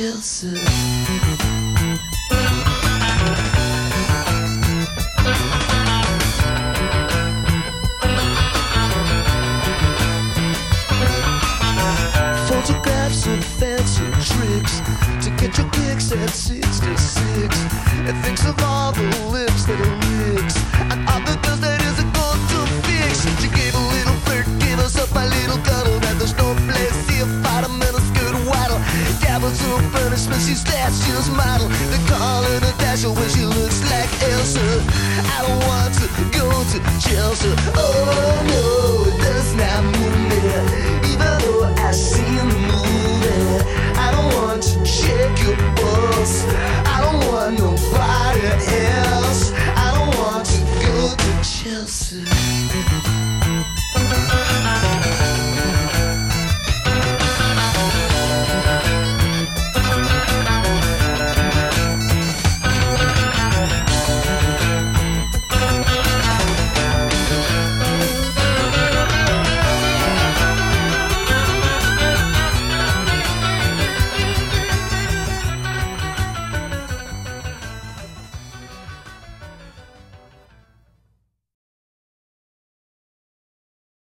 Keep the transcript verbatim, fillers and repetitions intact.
Elsa. Photographs of fancy tricks to get your kicks at sixty-six. And thinks of all the lips that are licks and all the girls that isn't going to fix. She gave a little flirt, gave us up a little cuddle. And there's no place here, fight a minute, skirt waddle. Gavels no punishment, she's that, she's model. They call her Natasha when she looks like Elsa. I don't want to go to Chelsea. Oh no, it does not move me, even though I've seen the moon.